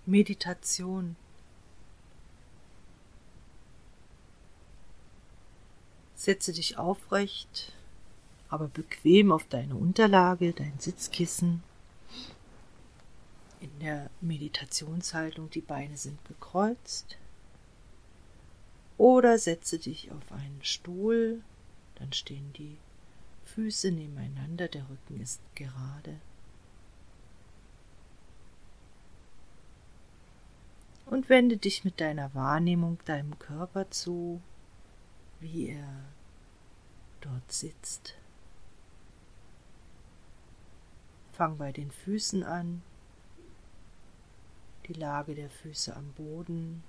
Meditation. Setze dich aufrecht, aber bequem auf deine Unterlage, dein Sitzkissen. In der Meditationshaltung, die Beine sind gekreuzt. Oder setze dich auf einen Stuhl, dann stehen die Füße nebeneinander, der Rücken ist gerade. Und wende dich mit deiner Wahrnehmung deinem Körper zu, wie er dort sitzt. Fang bei den Füßen an, die Lage der Füße am Boden,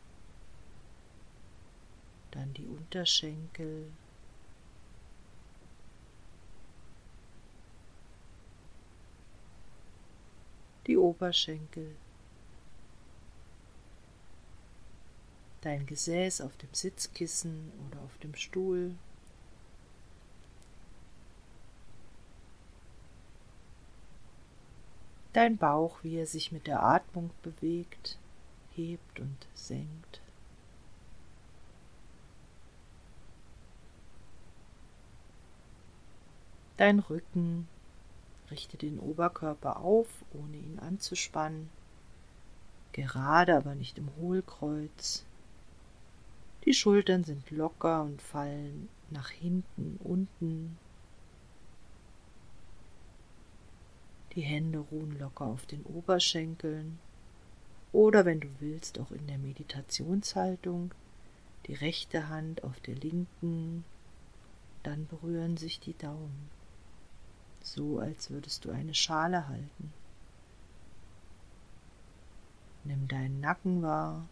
dann die Unterschenkel, die Oberschenkel, dein Gesäß auf dem Sitzkissen oder auf dem Stuhl, dein Bauch, wie er sich mit der Atmung bewegt, hebt und senkt. Dein Rücken, richte den Oberkörper auf, ohne ihn anzuspannen, gerade, aber nicht im Hohlkreuz. Die Schultern sind locker und fallen nach hinten, unten. Die Hände ruhen locker auf den Oberschenkeln oder, wenn du willst, auch in der Meditationshaltung, die rechte Hand auf der linken, dann berühren sich die Daumen, so als würdest du eine Schale halten. Nimm deinen Nacken wahr,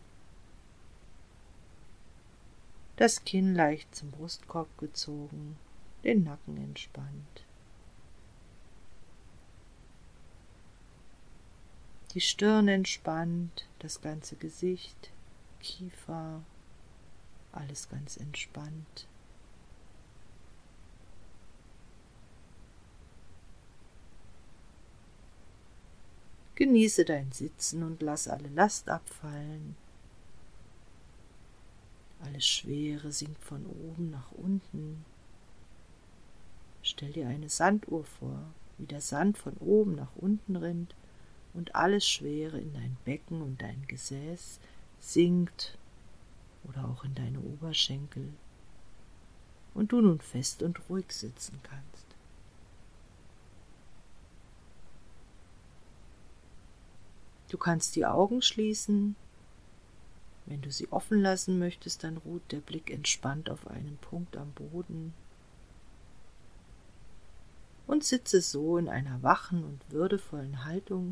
das Kinn leicht zum Brustkorb gezogen, den Nacken entspannt. Die Stirn entspannt, das ganze Gesicht, Kiefer, alles ganz entspannt. Genieße dein Sitzen und lass alle Last abfallen. Alles Schwere sinkt von oben nach unten. Stell dir eine Sanduhr vor, wie der Sand von oben nach unten rinnt und alles Schwere in dein Becken und dein Gesäß sinkt oder auch in deine Oberschenkel und du nun fest und ruhig sitzen kannst. Du kannst die Augen schließen. Wenn du sie offen lassen möchtest, dann ruht der Blick entspannt auf einen Punkt am Boden und sitze so in einer wachen und würdevollen Haltung.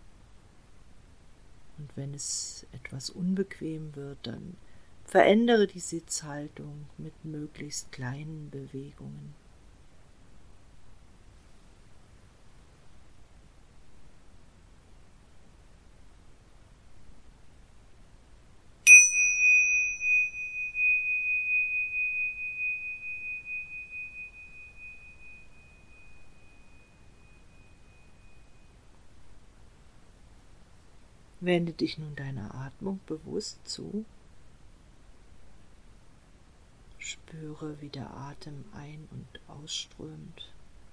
Und wenn es etwas unbequem wird, dann verändere die Sitzhaltung mit möglichst kleinen Bewegungen. Wende dich nun deiner Atmung bewusst zu. Spüre, wie der Atem ein- und ausströmt.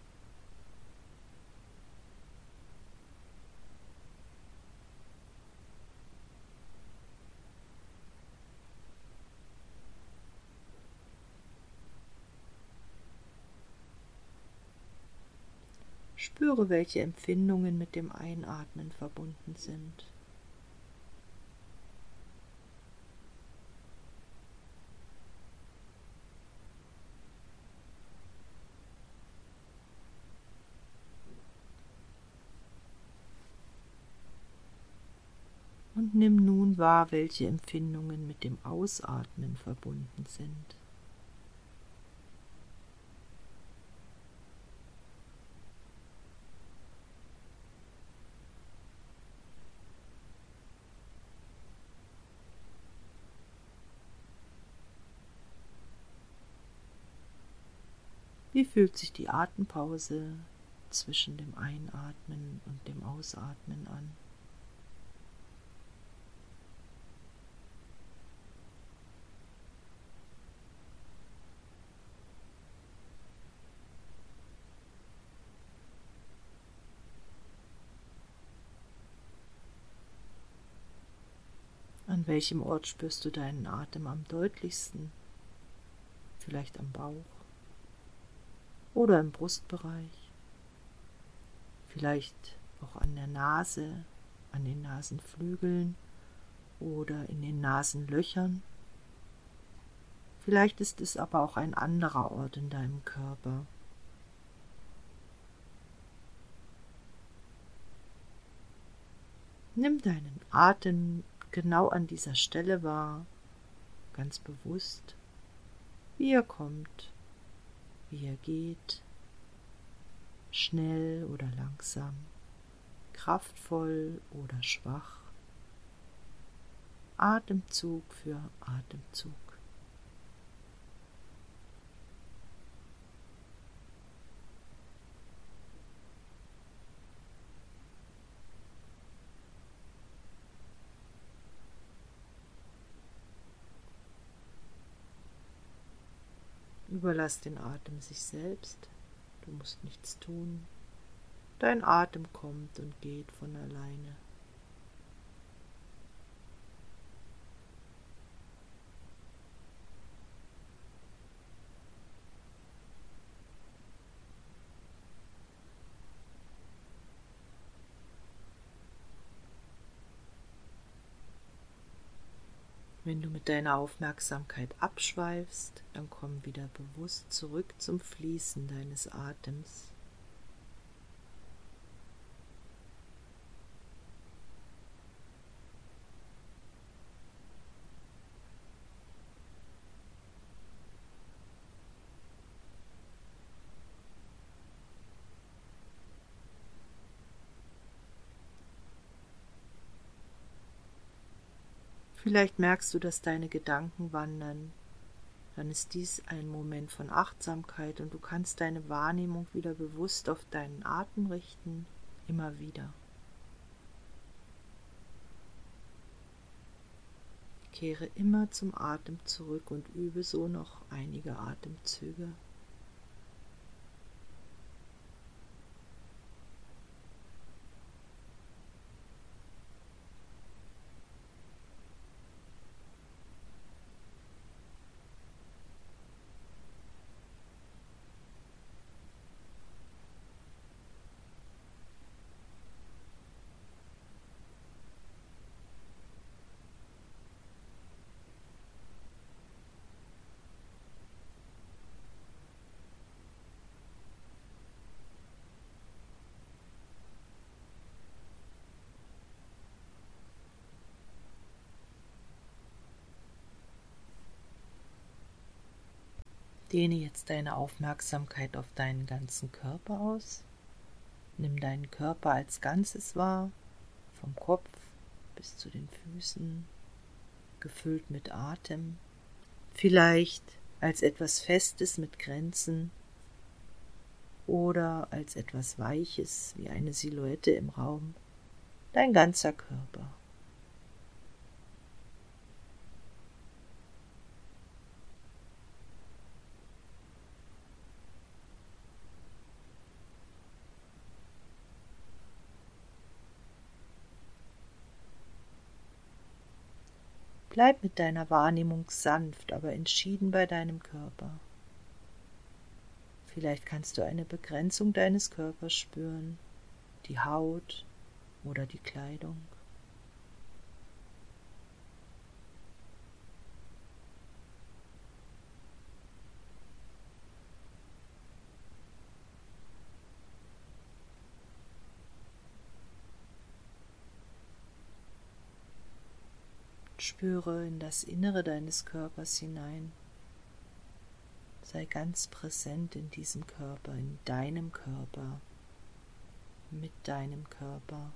Spüre, welche Empfindungen mit dem Einatmen verbunden sind. Und nimm nun wahr, welche Empfindungen mit dem Ausatmen verbunden sind. Wie fühlt sich die Atempause zwischen dem Einatmen und dem Ausatmen an? An welchem Ort spürst du deinen Atem am deutlichsten? Vielleicht am Bauch oder im Brustbereich, vielleicht auch an der Nase, an den Nasenflügeln oder in den Nasenlöchern. Vielleicht ist es aber auch ein anderer Ort in deinem Körper. Nimm deinen Atem genau an dieser Stelle wahr, ganz bewusst, wie er kommt, wie er geht, schnell oder langsam, kraftvoll oder schwach, Atemzug für Atemzug. Überlass den Atem sich selbst, du musst nichts tun. Dein Atem kommt und geht von alleine. Wenn du mit deiner Aufmerksamkeit abschweifst, dann komm wieder bewusst zurück zum Fließen deines Atems. Vielleicht merkst du, dass deine Gedanken wandern. Dann ist dies ein Moment von Achtsamkeit und du kannst deine Wahrnehmung wieder bewusst auf deinen Atem richten, immer wieder. Kehre immer zum Atem zurück und übe so noch einige Atemzüge. Dehne jetzt deine Aufmerksamkeit auf deinen ganzen Körper aus. Nimm deinen Körper als Ganzes wahr, vom Kopf bis zu den Füßen, gefüllt mit Atem, vielleicht als etwas Festes mit Grenzen oder als etwas Weiches wie eine Silhouette im Raum, dein ganzer Körper. Bleib mit deiner Wahrnehmung sanft, aber entschieden bei deinem Körper. Vielleicht kannst du eine Begrenzung deines Körpers spüren, die Haut oder die Kleidung. Spüre in das Innere deines Körpers hinein. Sei ganz präsent in diesem Körper, in deinem Körper, mit deinem Körper.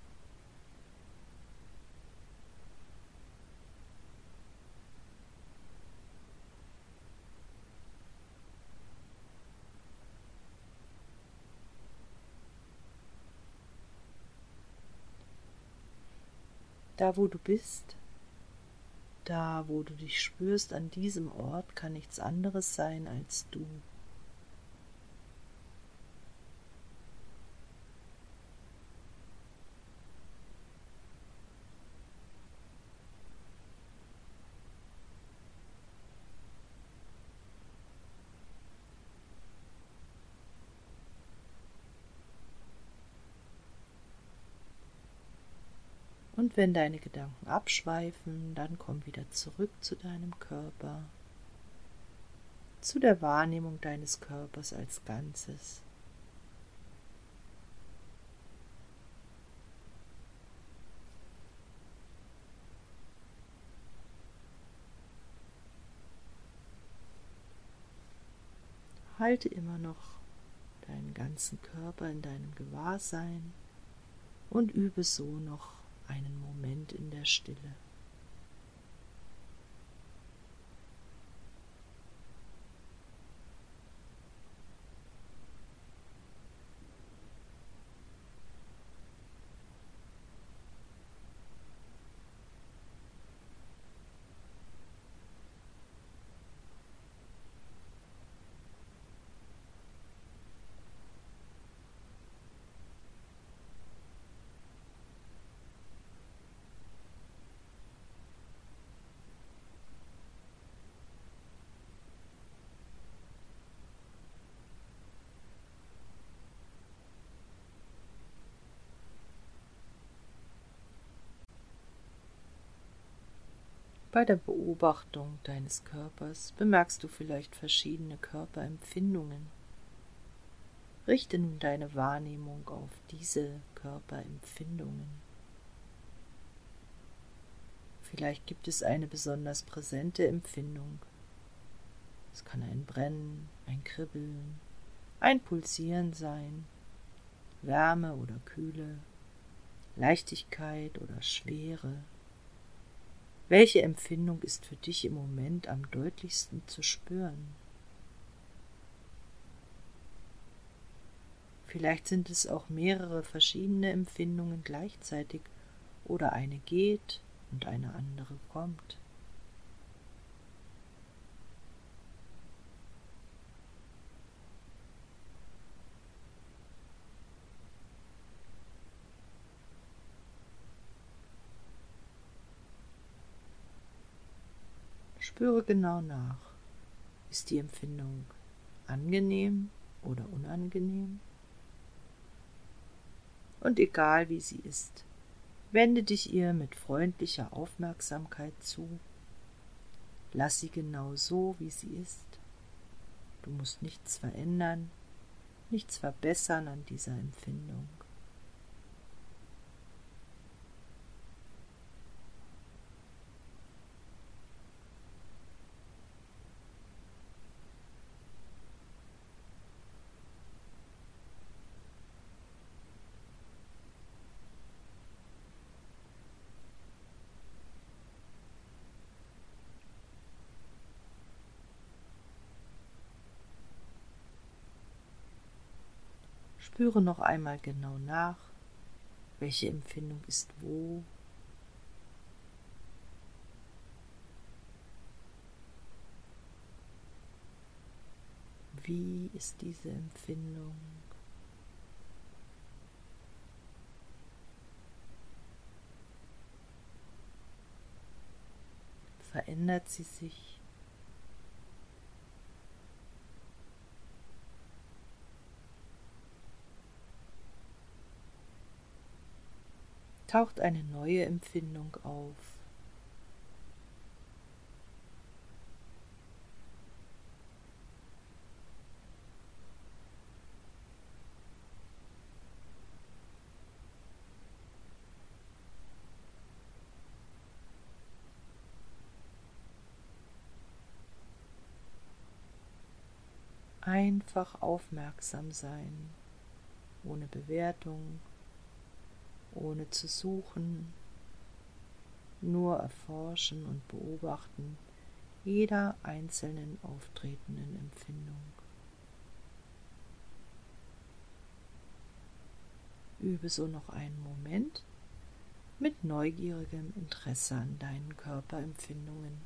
Da, wo du bist, da, wo du dich spürst, an diesem Ort kann nichts anderes sein als du. Und wenn deine Gedanken abschweifen, dann komm wieder zurück zu deinem Körper, zu der Wahrnehmung deines Körpers als Ganzes. Halte immer noch deinen ganzen Körper in deinem Gewahrsein und übe so noch einen Moment in der Stille. Bei der Beobachtung deines Körpers bemerkst du vielleicht verschiedene Körperempfindungen. Richte nun deine Wahrnehmung auf diese Körperempfindungen. Vielleicht gibt es eine besonders präsente Empfindung. Es kann ein Brennen, ein Kribbeln, ein Pulsieren sein, Wärme oder Kühle, Leichtigkeit oder Schwere. Welche Empfindung ist für dich im Moment am deutlichsten zu spüren? Vielleicht sind es auch mehrere verschiedene Empfindungen gleichzeitig oder eine geht und eine andere kommt. Spüre genau nach. Ist die Empfindung angenehm oder unangenehm? Und egal wie sie ist, wende dich ihr mit freundlicher Aufmerksamkeit zu. Lass sie genau so, wie sie ist. Du musst nichts verändern, nichts verbessern an dieser Empfindung. Spüre noch einmal genau nach, welche Empfindung ist wo. Wie ist diese Empfindung? Verändert sie sich? Taucht eine neue Empfindung auf? Einfach aufmerksam sein, ohne Bewertung, ohne zu suchen, nur erforschen und beobachten jeder einzelnen auftretenden Empfindung. Übe so noch einen Moment mit neugierigem Interesse an deinen Körperempfindungen.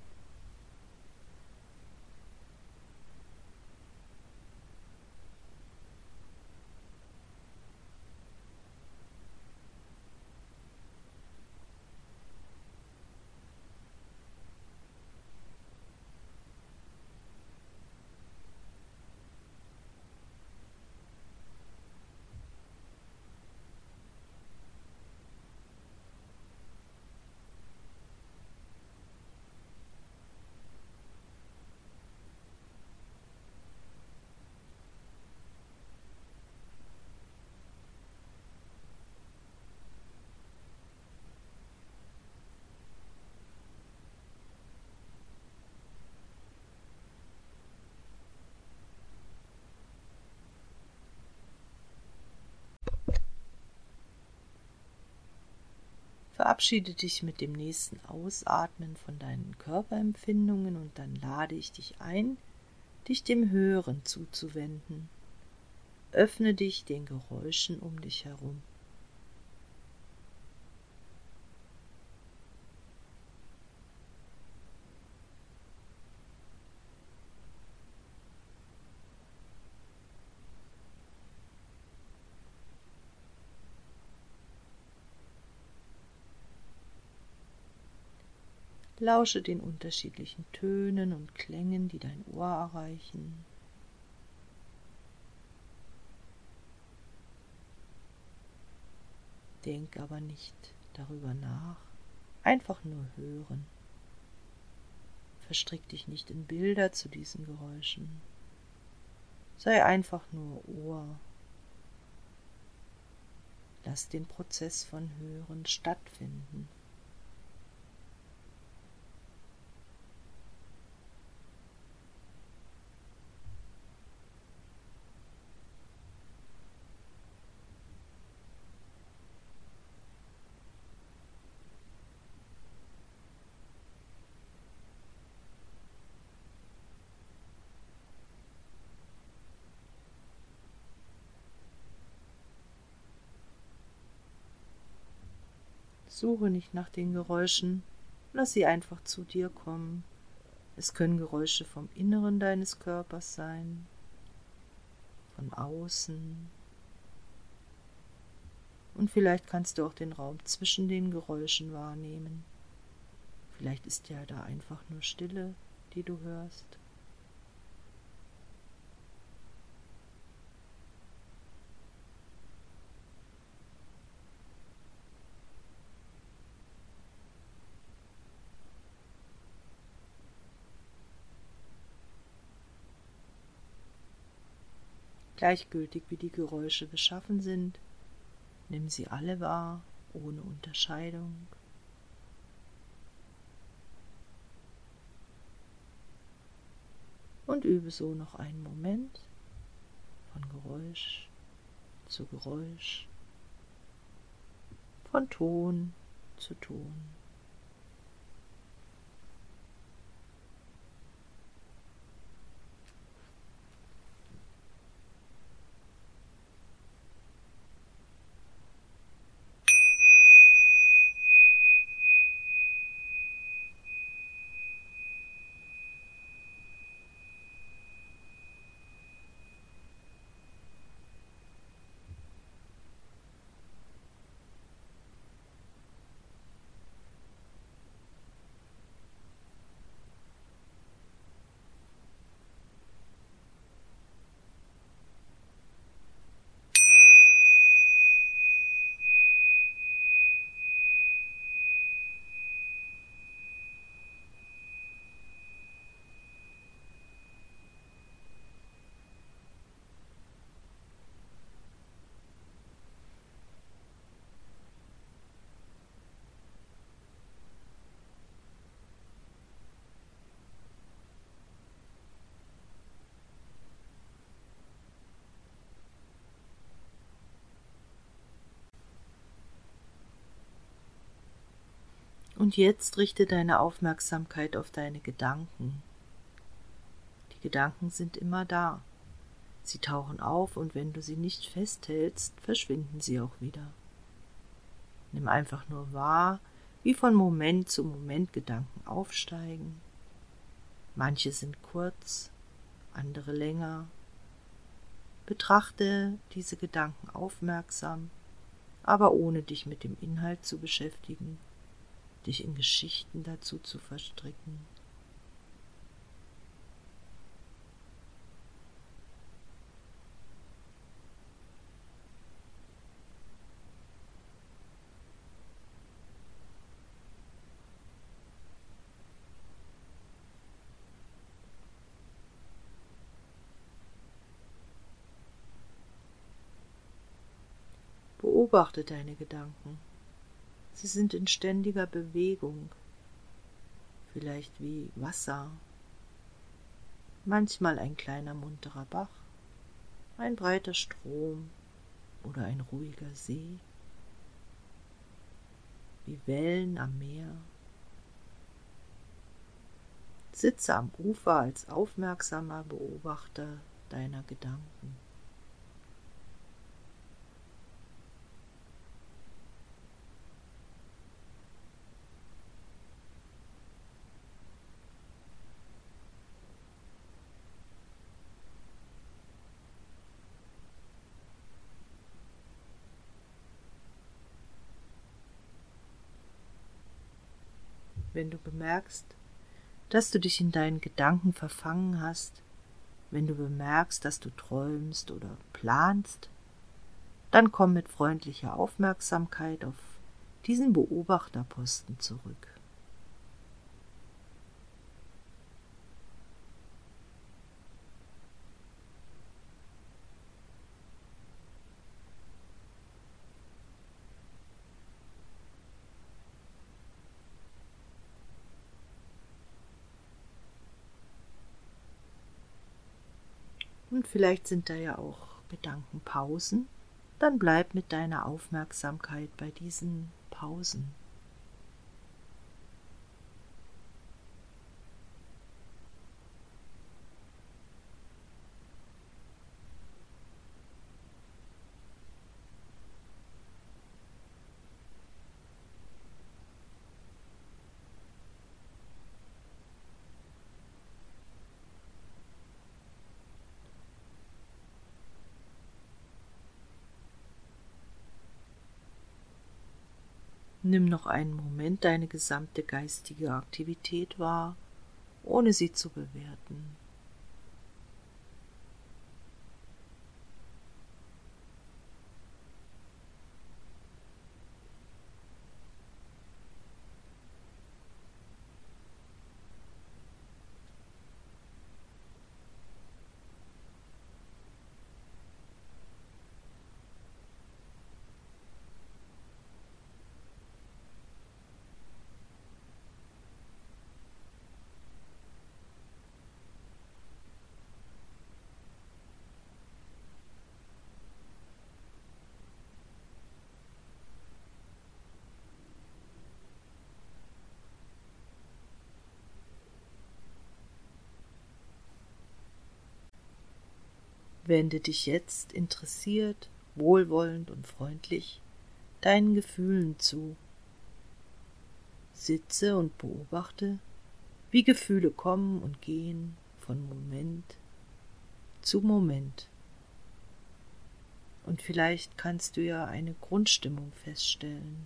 Verabschiede dich mit dem nächsten Ausatmen von deinen Körperempfindungen und dann lade ich dich ein, dich dem Hören zuzuwenden. Öffne dich den Geräuschen um dich herum. Lausche den unterschiedlichen Tönen und Klängen, die dein Ohr erreichen. Denk aber nicht darüber nach, einfach nur hören. Verstrick dich nicht in Bilder zu diesen Geräuschen. Sei einfach nur Ohr. Lass den Prozess von Hören stattfinden. Suche nicht nach den Geräuschen, lass sie einfach zu dir kommen. Es können Geräusche vom Inneren deines Körpers sein, von außen. Und vielleicht kannst du auch den Raum zwischen den Geräuschen wahrnehmen. Vielleicht ist ja da einfach nur Stille, die du hörst. Gleichgültig wie die Geräusche beschaffen sind, nimm sie alle wahr, ohne Unterscheidung. Und übe so noch einen Moment von Geräusch zu Geräusch, von Ton zu Ton. Und jetzt richte deine Aufmerksamkeit auf deine Gedanken. Die Gedanken sind immer da. Sie tauchen auf und wenn du sie nicht festhältst, verschwinden sie auch wieder. Nimm einfach nur wahr, wie von Moment zu Moment Gedanken aufsteigen. Manche sind kurz, andere länger. Betrachte diese Gedanken aufmerksam, aber ohne dich mit dem Inhalt zu beschäftigen, dich in Geschichten dazu zu verstricken. Beobachte deine Gedanken. Sie sind in ständiger Bewegung, vielleicht wie Wasser, manchmal ein kleiner munterer Bach, ein breiter Strom oder ein ruhiger See. wie Wellen am Meer. Sitze am Ufer als aufmerksamer Beobachter deiner Gedanken. Wenn du bemerkst, dass du dich in deinen Gedanken verfangen hast, wenn du bemerkst, dass du träumst oder planst, dann komm mit freundlicher Aufmerksamkeit auf diesen Beobachterposten zurück. Und vielleicht sind da ja auch Gedankenpausen. Dann bleib mit deiner Aufmerksamkeit bei diesen Pausen. Nimm noch einen Moment deine gesamte geistige Aktivität wahr, ohne sie zu bewerten. Wende dich jetzt interessiert, wohlwollend und freundlich deinen Gefühlen zu. Sitze und beobachte, wie Gefühle kommen und gehen von Moment zu Moment. Und vielleicht kannst du ja eine Grundstimmung feststellen.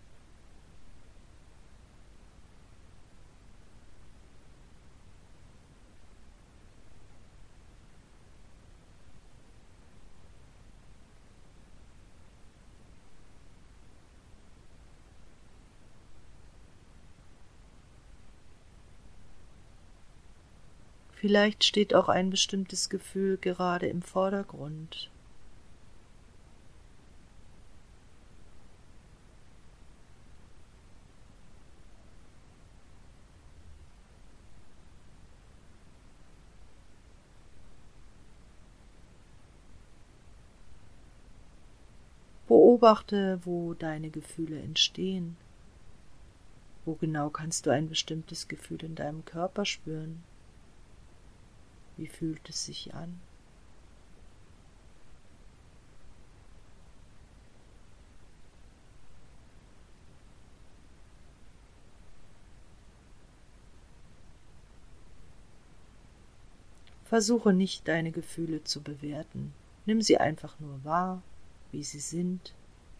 Vielleicht steht auch ein bestimmtes Gefühl gerade im Vordergrund. Beobachte, wo deine Gefühle entstehen. Wo genau kannst du ein bestimmtes Gefühl in deinem Körper spüren? Wie fühlt es sich an? Versuche nicht, deine Gefühle zu bewerten. Nimm sie einfach nur wahr, wie sie sind.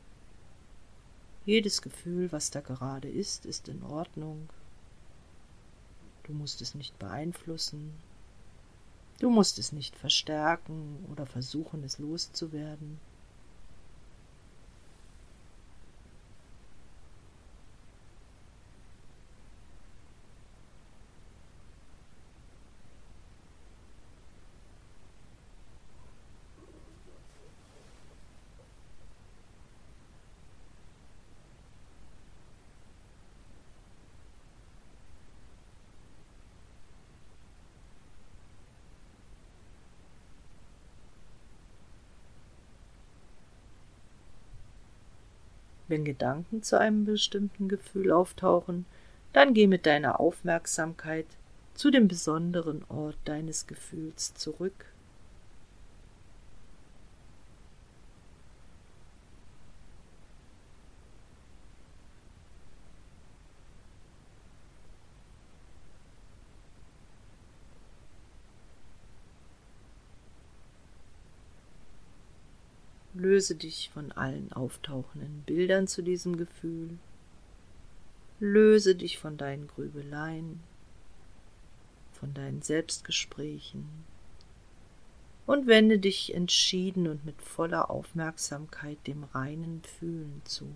Jedes Gefühl, was da gerade ist in Ordnung. Du musst es nicht beeinflussen. Du musst es nicht verstärken oder versuchen, es loszuwerden. Wenn Gedanken zu einem bestimmten Gefühl auftauchen, dann geh mit deiner Aufmerksamkeit zu dem besonderen Ort deines Gefühls zurück. Löse dich von allen auftauchenden Bildern zu diesem Gefühl. Löse dich von deinen Grübeleien, von deinen Selbstgesprächen und wende dich entschieden und mit voller Aufmerksamkeit dem reinen Fühlen zu.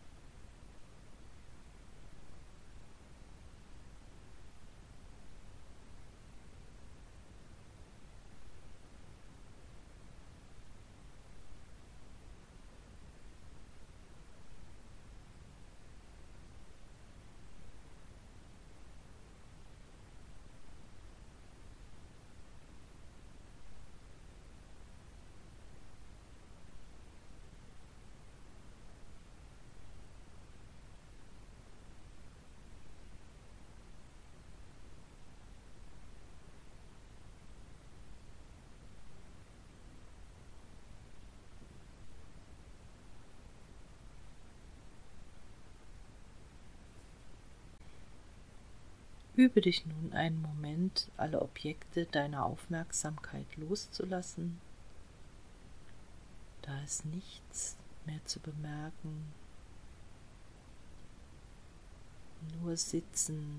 Übe dich nun einen Moment, alle Objekte deiner Aufmerksamkeit loszulassen. Da ist nichts mehr zu bemerken, nur sitzen.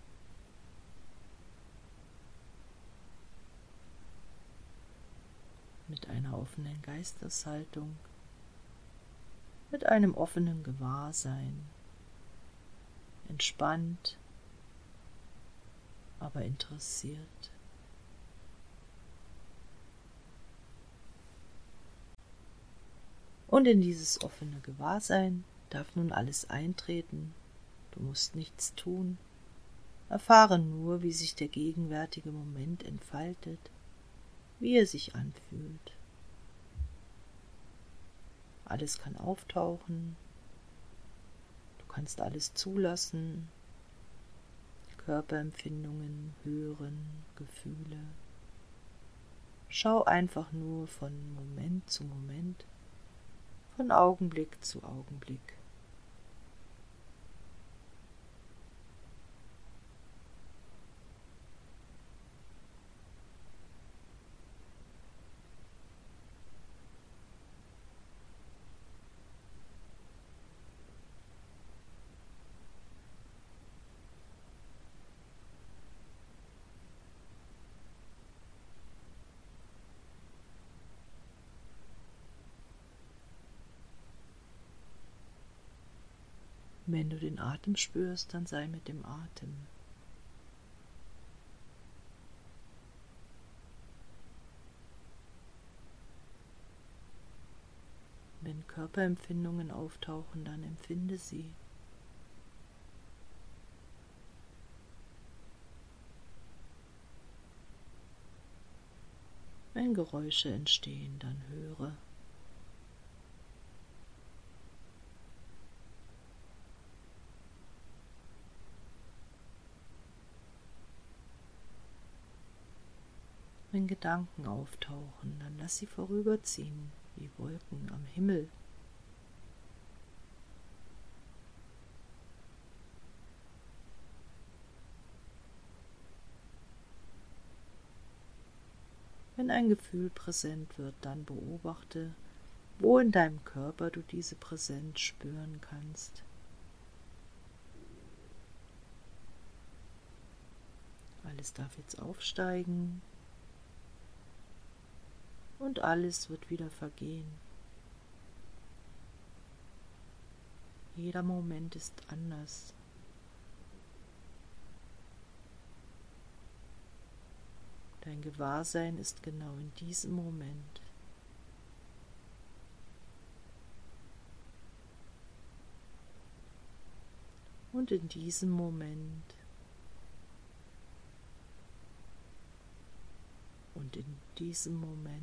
Mit einer offenen Geisteshaltung, mit einem offenen Gewahrsein, entspannt, aber interessiert. Und in dieses offene Gewahrsein darf nun alles eintreten. Du musst nichts tun. Erfahre nur, wie sich der gegenwärtige Moment entfaltet, wie er sich anfühlt. Alles kann auftauchen. Du kannst alles zulassen. Körperempfindungen, Hören, Gefühle. Schau einfach nur von Moment zu Moment, von Augenblick zu Augenblick. Wenn du den Atem spürst, dann sei mit dem Atem. Wenn Körperempfindungen auftauchen, dann empfinde sie. Wenn Geräusche entstehen, dann höre. Wenn Gedanken auftauchen, dann lass sie vorüberziehen, wie Wolken am Himmel. Wenn ein Gefühl präsent wird, dann beobachte, wo in deinem Körper du diese Präsenz spüren kannst. Alles darf jetzt aufsteigen und alles wird wieder vergehen. Jeder Moment ist anders. Dein Gewahrsein ist genau in diesem Moment. Und in diesem Moment und in diesem Moment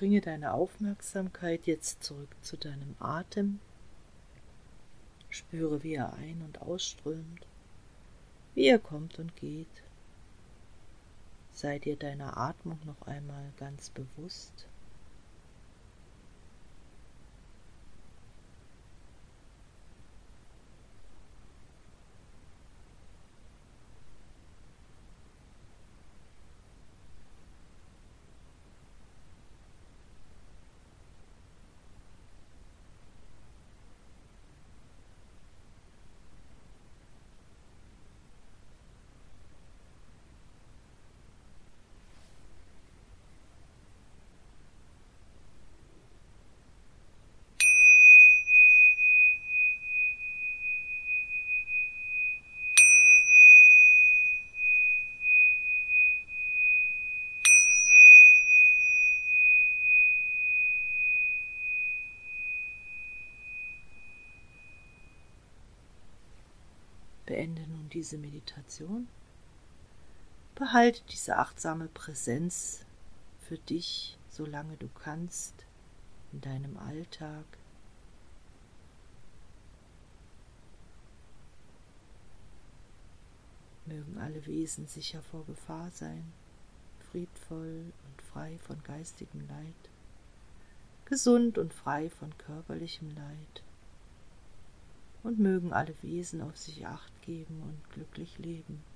Bringe deine Aufmerksamkeit jetzt zurück zu deinem Atem. Spüre, wie er ein- und ausströmt, wie er kommt und geht. Sei dir deiner Atmung noch einmal ganz bewusst. Beende nun diese Meditation. Behalte diese achtsame Präsenz für dich, solange du kannst, in deinem Alltag. Mögen alle Wesen sicher vor Gefahr sein, friedvoll und frei von geistigem Leid, gesund und frei von körperlichem Leid. Und mögen alle Wesen auf sich Acht geben und glücklich leben.